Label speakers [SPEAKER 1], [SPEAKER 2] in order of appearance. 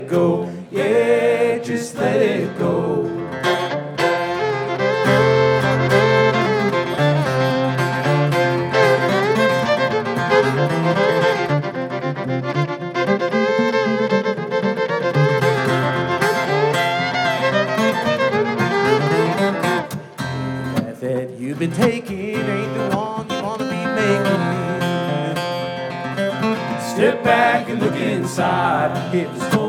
[SPEAKER 1] go. Yeah, just let it go. That you've been taking ain't the one you wanna be making. Step back and look inside. If it's